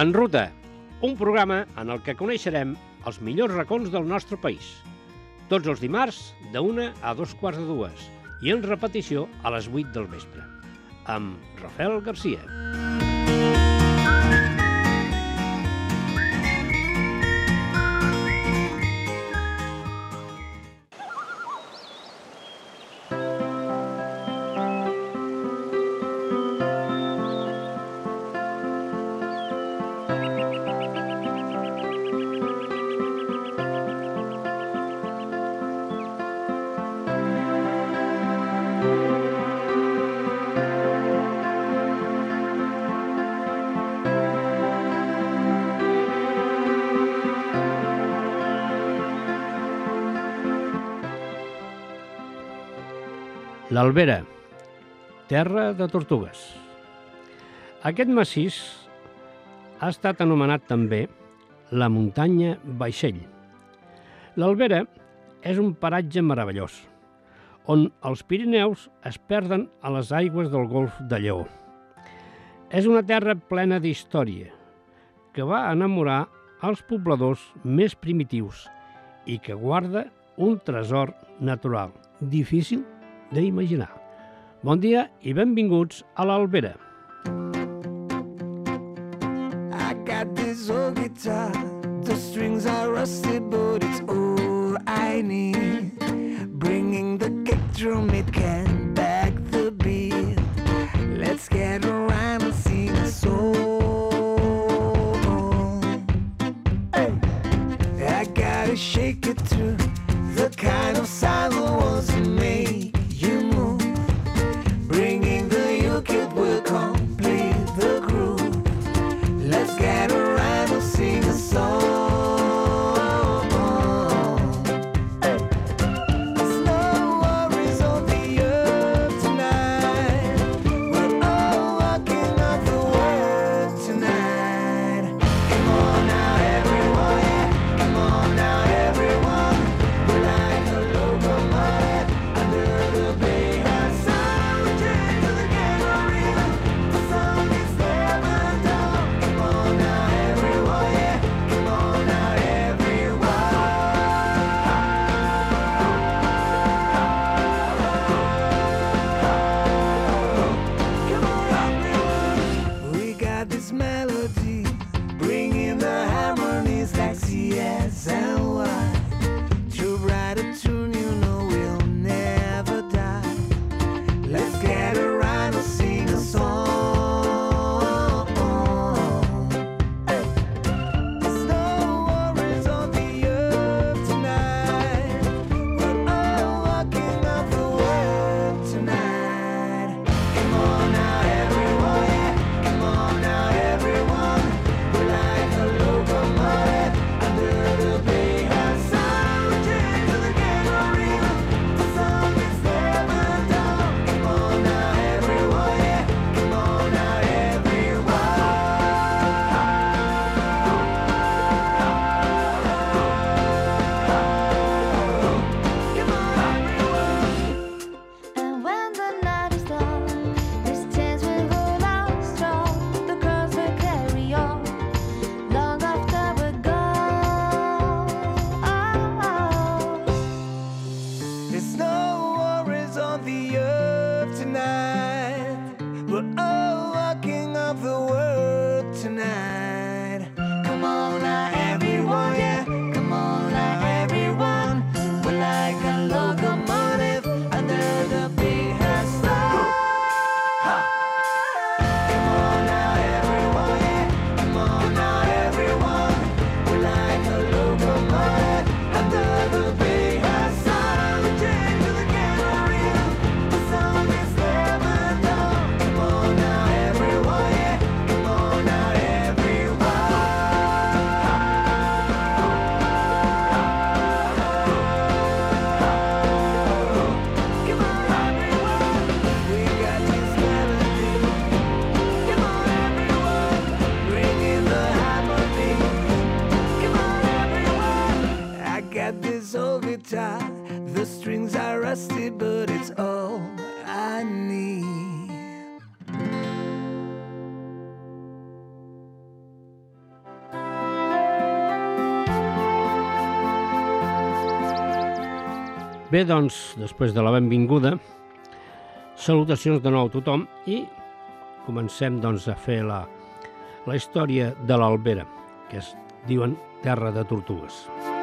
En ruta, un programa en el que coneixerem els millors racons del nostre país. Tots els dimarts, de 1 a 2:15, i en repetició a les 8 del vespre, amb Rafael Garcia. L'Albera, terra de tortugues. Aquest massís ha estat anomenat també la muntanya Vaixell. L'Albera és un paratge meravellós, on els Pirineus es perden a les aigües del golf de Lleó. És una terra plena d'història, que va enamorar els pobladors més primitius i que guarda un tresor natural difícil d'imaginar. Bon dia i benvinguts a l'Albera. I got this old guitar, the strings are rusted, but it's all I need. Bringing the kick drum, it can back the beat. Let's get around and sing a song. Hey. I gotta shake it through the kind of sound that wants to make you move. Bringing the yoke, it will complete the groove. Let's get around and sing a song. Hey. There's no worries on the earth. Bé, doncs, després de la benvinguda, salutacions de nou a tothom i comencem doncs, a fer la història de l'Albera, que es diuen Terra de Tortugues.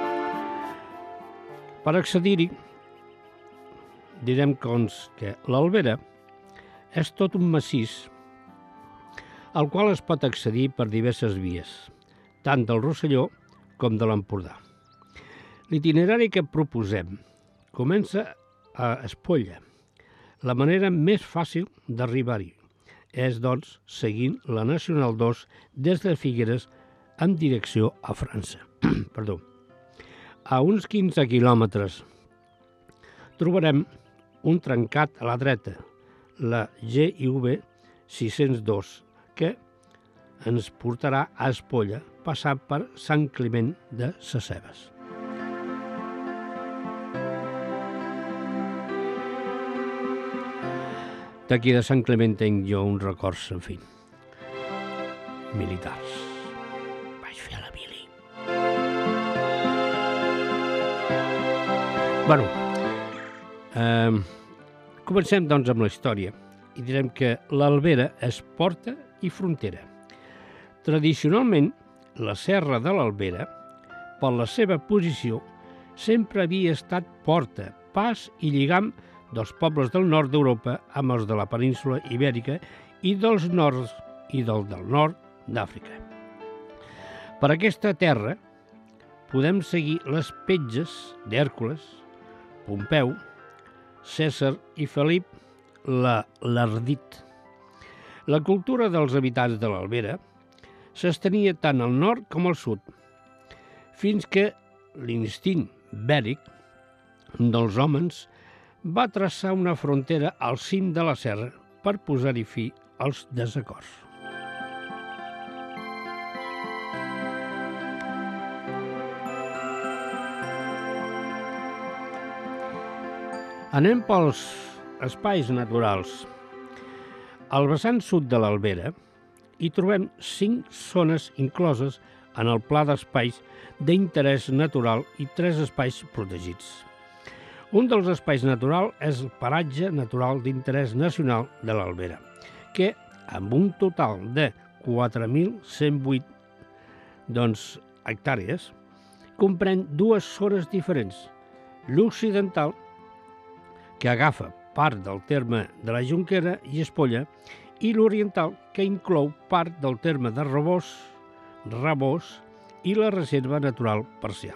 Per accedir-hi, direm que l'Albera és tot un massís al qual es pot accedir per diverses vies, tant del Rosselló com de l'Empordà. L'itinerari que proposem comença a Espolla. La manera més fàcil d'arribar-hi és, doncs, seguint la Nacional 2 des de Figueres en direcció a França. Perdó. A uns 15 quilòmetres trobarem un trencat a la dreta, la GIV 602, que ens portarà a Espolla, passant per Sant Climent de Sescebes. D'aquí de Sant Climent tinc jo uns records, en fi, militars. Vaig fer a la mili. Bueno, comencem doncs amb la història i direm que l'Albera és porta i frontera. Tradicionalment, la serra de l'Albera, per la seva posició, sempre havia estat porta, pas i lligam dels pobles del nord d'Europa amb els de la península Ibèrica i dels nords i del nord d'Àfrica. Per aquesta terra podem seguir les petges d'Hèrcules, Pompeu, Cèsar i Felip l'Ardit. La cultura dels habitants de l'Albera s'estenia tant al nord com al sud, fins que l'instint bèl·lic dels homes va traçar una frontera al cim de la serra per posar-hi fi als desacords. Anem pels espais naturals. Al vessant sud de l'Albera hi trobem 5 zones incloses en el Pla d'Espais d'Interès Natural i 3 espais protegits. Un dels espais naturals és el Paratge Natural d'Interès Nacional de l'Albera, que, amb un total de 4.108 hectàrees, comprèn 2 zones diferents. L'occidental, que agafa part del terme de la Jonquera i Espolla, i l'oriental, que inclou part del terme de Rabós i la Reserva Natural Parcial.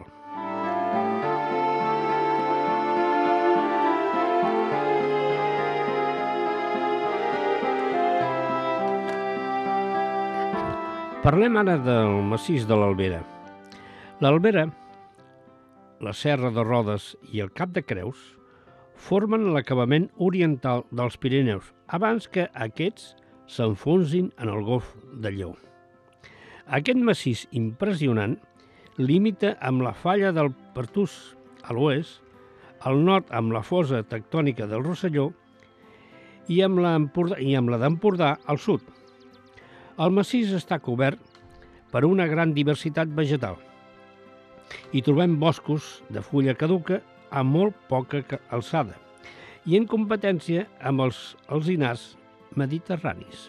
Parlem ara del massís de l'Albera. L'Albera, la Serra de Rodes i el Cap de Creus formen l'acabament oriental dels Pirineus abans que aquests s'enfonsin en el Golf de Lleó. Aquest massís impressionant limita amb la falla del Pertús a l'oest, al nord amb la fosa tectònica del Rosselló i amb la d'Empordà al sud. El massís està cobert per una gran diversitat vegetal. Hi trobem boscos de fulla caduca a molt poca alçada i en competència amb els alzinars mediterranis.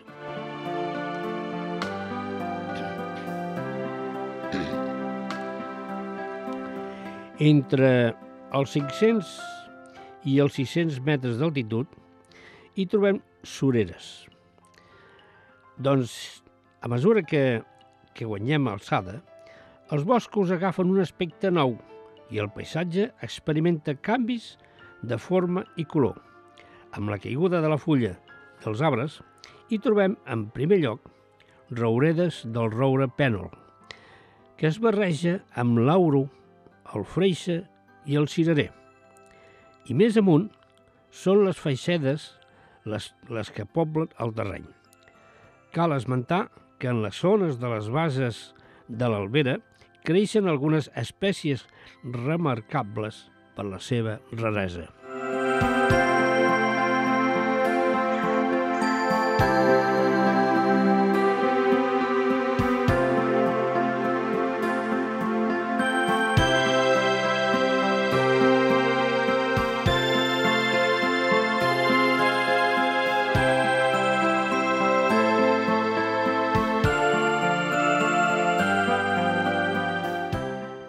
Entre els 500 i els 600 metres d'altitud hi trobem sureres. Doncs, a mesura que guanyem alçada, els boscos agafen un aspecte nou i el paisatge experimenta canvis de forma i color. Amb la caiguda de la fulla dels arbres, hi trobem, en primer lloc, rouredes del roure pènol, que es barreja amb l'auro, el freixe i el cirerer. I més amunt són les feixedes les que poblen el terreny. Cal esmentar que en les zones de les bases de l'Albera creixen algunes espècies remarcables per la seva raresa.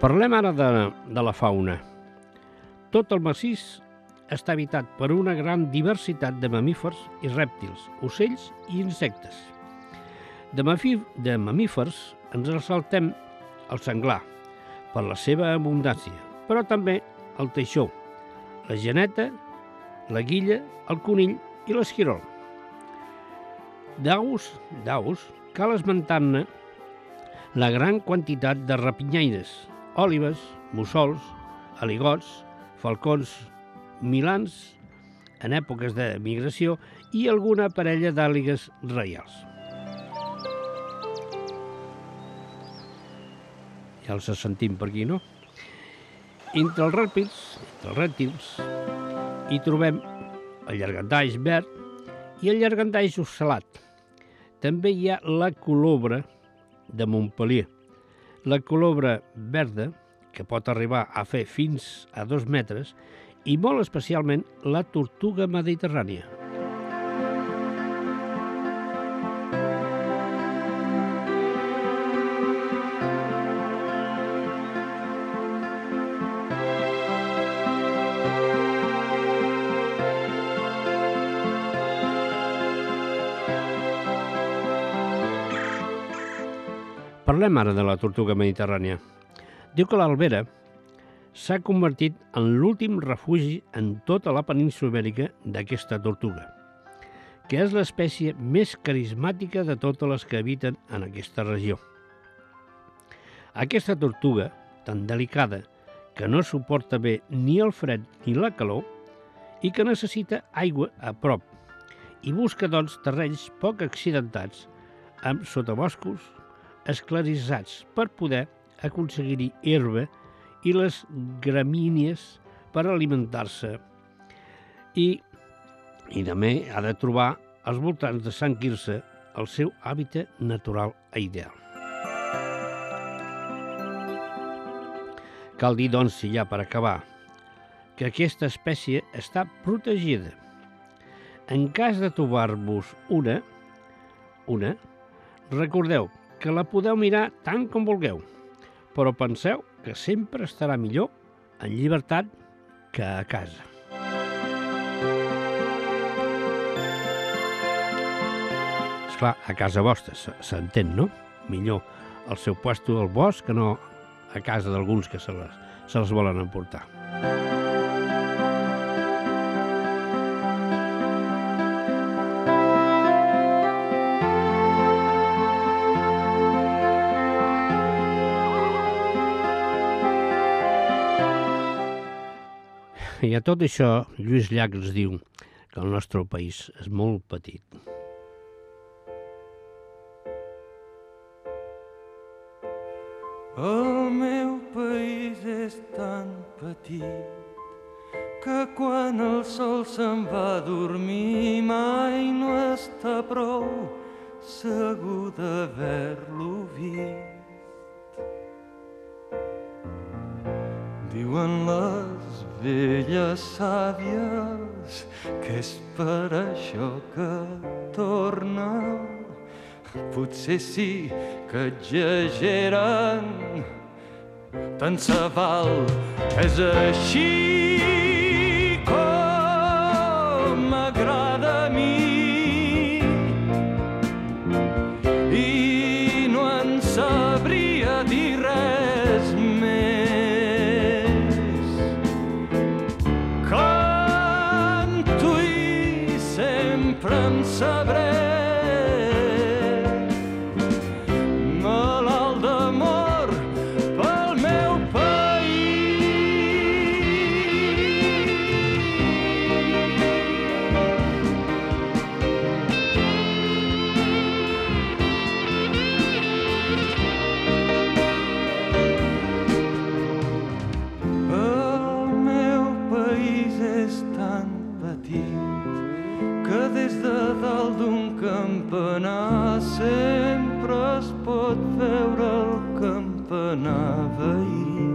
Parlem ara de la fauna. Tot el massís està habitat per una gran diversitat de mamífers i rèptils, ocells i insectes. De mamífers ens ressaltem el senglar, per la seva abundància, però també el teixó, la geneta, la guilla, el conill i l'esquirol. D'aus, cal esmentar-ne la gran quantitat de rapinyaires, òlibes, mussols, aligots, falcons, milans en èpoques de migració i alguna parella d'àligues reials. Ja els sentim per aquí, no? Entre els rèptils, hi trobem el llangardaix verd i el llangardaix ocel·lat. També hi ha la colobra de Montpellier. La colobra verda, que pot arribar a fer fins a 2 metres, i molt especialment la tortuga mediterrània. Parlem ara de la tortuga mediterrània. Diu que l'Albera s'ha convertit en l'últim refugi en tota la península ibèrica d'aquesta tortuga, que és l'espècie més carismàtica de totes les que habiten en aquesta regió. Aquesta tortuga, tan delicada, que no suporta bé ni el fred ni la calor i que necessita aigua a prop, i busca, doncs, terrenys poc accidentats amb sotaboscos esclarissats per poder aconseguir-hi herba i les gramínies per alimentar-se. I també ha de trobar als voltants de Sant Quirze el seu hàbitat natural ideal. Cal dir, doncs, si ja per acabar, que aquesta espècie està protegida. En cas de trobar-vos una, recordeu que la podeu mirar tant com vulgueu, però penseu que sempre estarà millor en llibertat que a casa. Esclar, a casa vostra, s'entén, no? Millor al seu puesto al bosc que no a casa d'alguns que se les volen emportar. I a tot això, Lluís Llach ens diu que el nostre país és molt petit. El meu país és tan petit que quan el sol se'n va a dormir mai no està prou segur d'haver-lo vist. Diuen les velles sàvies que és per això que torna. Potser sí que exageren, tant se val, és així com m'agrada a mi. I no en sabria dir res més. Canto i sempre en sabré. Sempre es pot veure el campanar veí.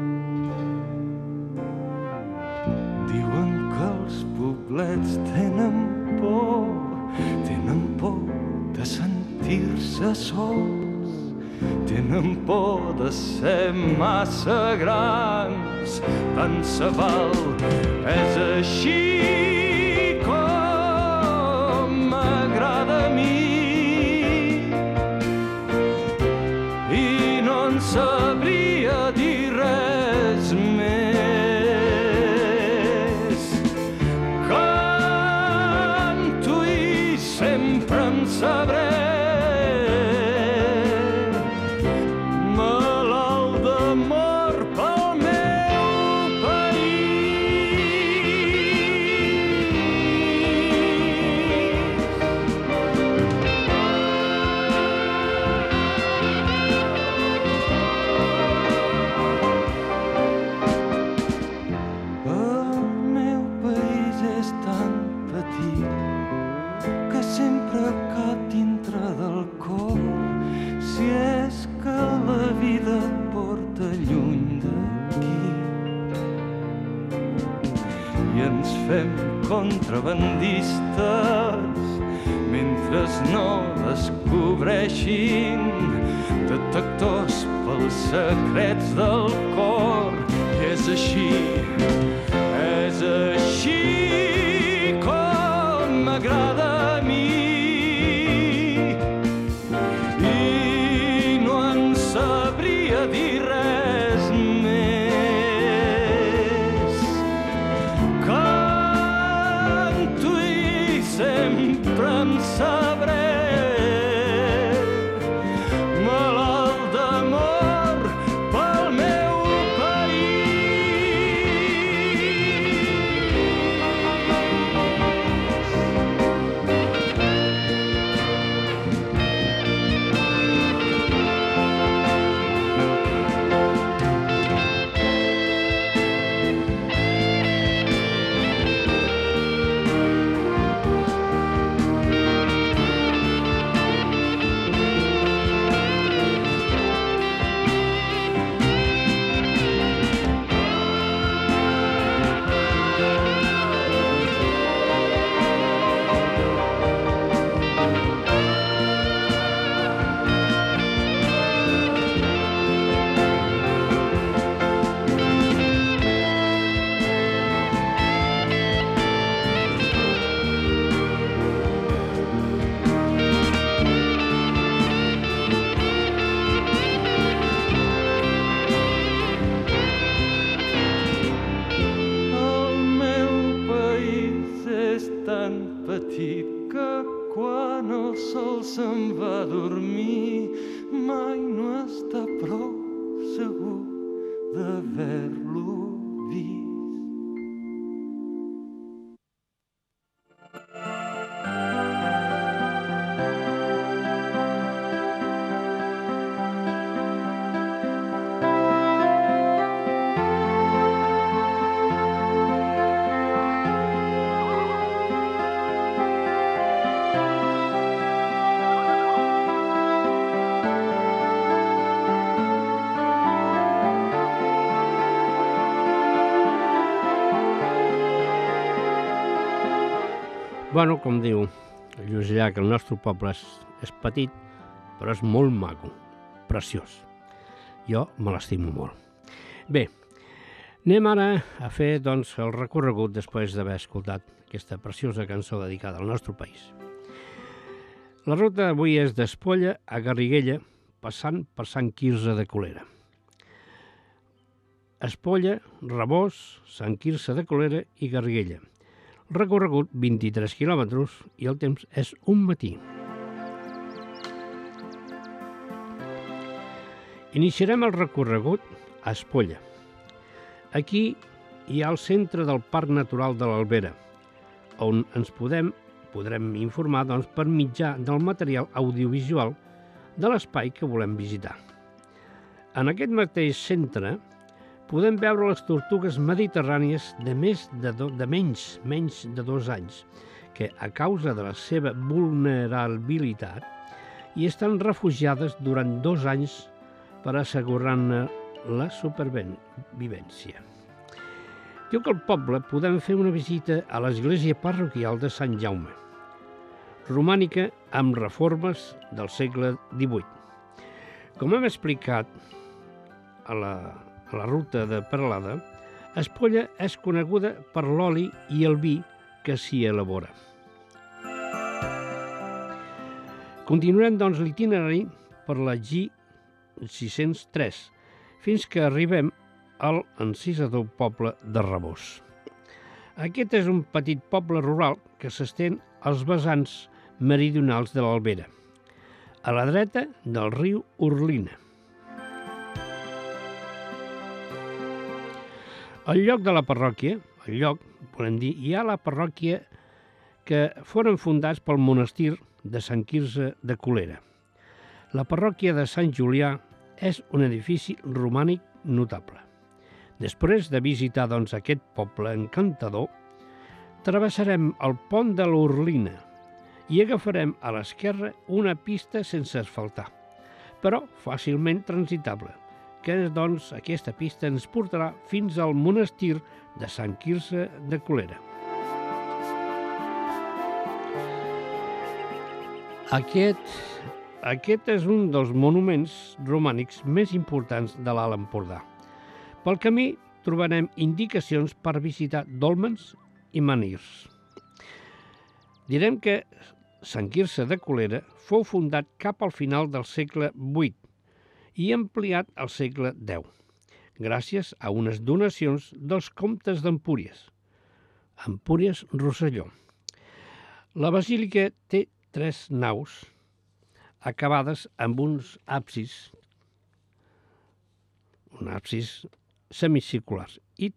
Diuen que els poblets tenen por de sentir-se sols tenen por de ser massa grans. Tant se val, és així com m'agrada a mi. I no en sabria dir res més. Canto i sempre em sabré contrabandistes mentre no descobreixin detectors pels secrets del cor. I és així com m'agrada a mi. I no en sabria dir res més. Sempre en sabré, malalt d'amor pel meu petit que quan el sol se'n va a dormir mai no està prou segur d'haver-lo vist. Bueno, com diu Lluís Llach, el nostre poble és petit, però és molt maco, preciós. Jo me l'estimo molt. Bé, anem ara a fer doncs, el recorregut després d'haver escoltat aquesta preciosa cançó dedicada al nostre país. La ruta avui és d'Espolla a Garriguella, passant per Sant Quirze de Colera. Espolla, Rabós, Sant Quirze de Colera i Garriguella. Recorregut 23 quilòmetres i el temps és un matí. Iniciarem el recorregut a Espolla. Aquí hi ha el centre del Parc Natural de l'Albera, on ens podrem informar per mitjà del material audiovisual de l'espai que volem visitar. En aquest mateix centre podem veure les tortugues mediterrànies de menys de 2 anys, que a causa de la seva vulnerabilitat hi estan refugiades durant 2 anys per assegurar-ne la supervivència. Diu que al poble podem fer una visita a l'església parroquial de Sant Jaume, romànica amb reformes del segle XVIII. Com hem explicat a la ruta de Peralada, Espolla és coneguda per l'oli i el vi que s'hi elabora. Continuarem, doncs, l'itinerari per la G603 fins que arribem al encisador poble de Rabós. Aquest és un petit poble rural que s'estén als vessants meridionals de l'Albera, a la dreta del riu Urlina. Al lloc de la parròquia, hi ha la parròquia que foren fundats pel monestir de Sant Quirze de Colera. La parròquia de Sant Julià és un edifici romànic notable. Després de visitar, doncs, aquest poble encantador, travessarem el pont de l'Urlina i agafarem a l'esquerra una pista sense asfaltar, però fàcilment transitable, que doncs aquesta pista ens portarà fins al monestir de Sant Quirze de Colera. Aquest és un dels monuments romànics més importants de l'Alt Empordà. Pel camí trobarem indicacions per visitar dòlmens i menhirs. Direm que Sant Quirze de Colera fou fundat cap al final del segle VIII i ampliat al segle X, gràcies a unes donacions dels comtes d'Empúries, Empúries-Rosselló. La basílica té 3 naus acabades amb uns absis, semicirculars i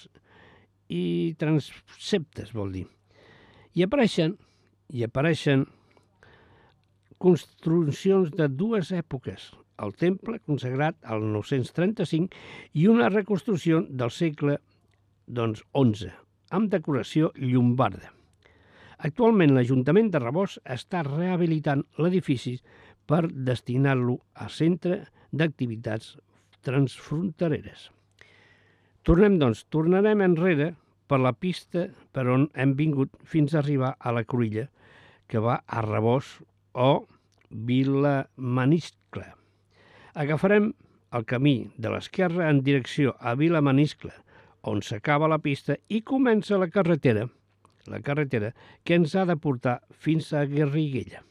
transeptes, vol dir. I apareixen construccions de 2 èpoques, el temple consagrat al 935 i una reconstrucció del segle XI, amb decoració llombarda. Actualment l'Ajuntament de Rabós està rehabilitant l'edifici per destinar-lo a centre d'activitats transfrontereres. Tornarem enrere per la pista per on hem vingut fins a arribar a la Cruïlla, que va a Rabós o Vilamaniscle. Agafarem el camí de l'esquerra en direcció a Vilamaniscle, on s'acaba la pista i comença la carretera que ens ha de portar fins a Garriguella.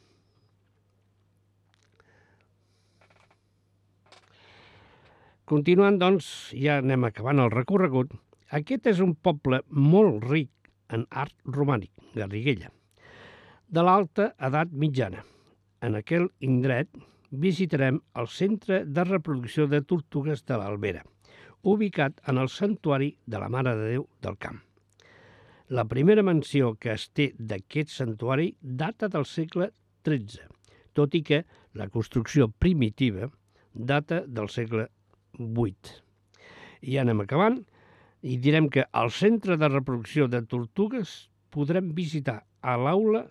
Continuant, doncs, ja anem acabant el recorregut. Aquest és un poble molt ric en art romànic, Garriguella, de l'alta edat mitjana. En aquell indret visitarem el Centre de Reproducció de Tortugues de l'Albera, ubicat en el Santuari de la Mare de Déu del Camp. La primera menció que es té d'aquest santuari data del segle XIII, tot i que la construcció primitiva data del segle VIII. I ja anem acabant i direm que al Centre de Reproducció de Tortugues podrem visitar a l'aula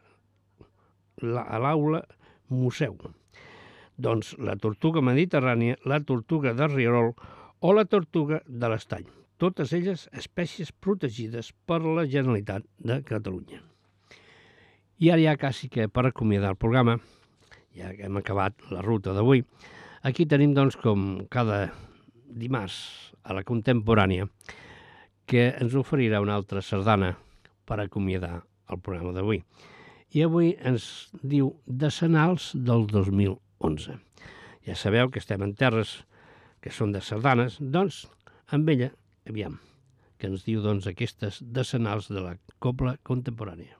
museu. Doncs la tortuga mediterrània, la tortuga de rierol o la tortuga de l'estany. Totes elles espècies protegides per la Generalitat de Catalunya. I ara ja quasi que per acomiadar el programa, ja que hem acabat la ruta d'avui, aquí tenim, doncs, com cada dimarts a la Contemporània, que ens oferirà una altra sardana per acomiadar el programa d'avui. I avui ens diu Decenals del 2011. Ja sabeu que estem en terres que són de sardanes, doncs amb ella, aviam, que ens diu, doncs, aquestes decenals de la cobla contemporània.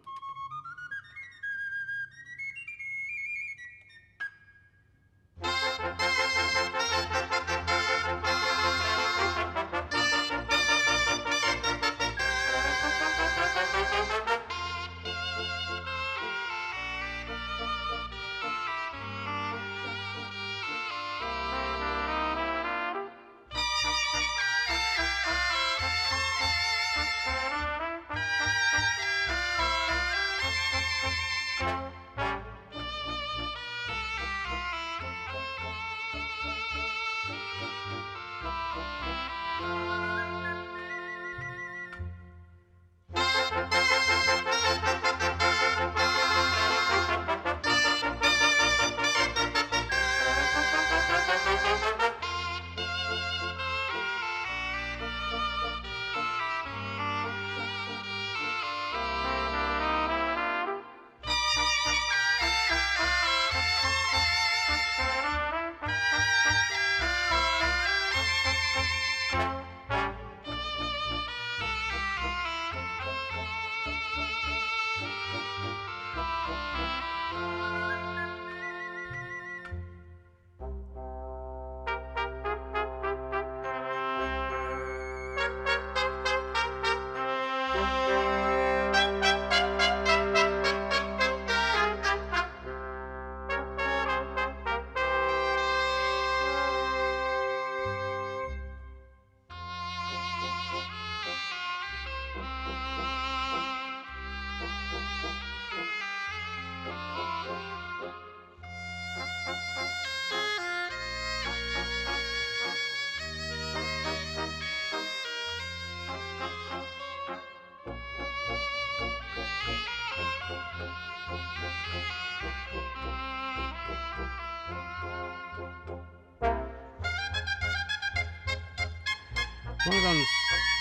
Bueno, doncs,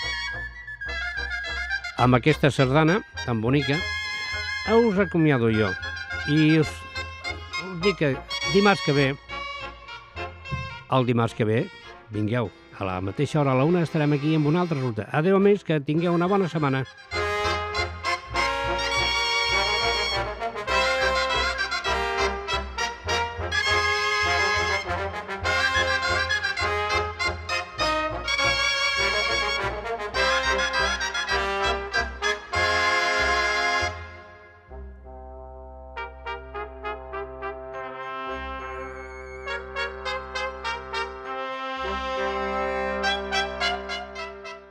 amb aquesta sardana tan bonica, us acomiado jo. I us dic que dimarts que ve, vingueu. A la mateixa hora, a la 1, estarem aquí amb una altra ruta. Adéu, amics, que tingueu una bona setmana.